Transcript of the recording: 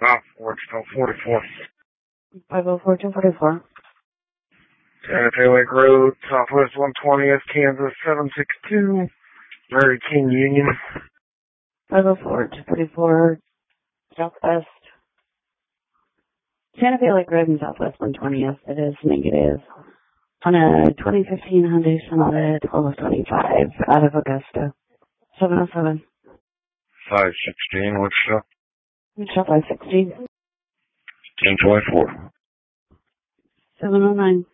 Wichita 44. 504-244. Santa Fe Lake Road, Southwest 120th, Kansas 762. Mary King Union. 504-244, Southwest. Santa Fe Lake Road and Southwest 120th. It is negative. On a 2015 Hyundai Sonata 1225 out of Augusta. 707. 516, Wichita. Wichita 516. 1024. 709.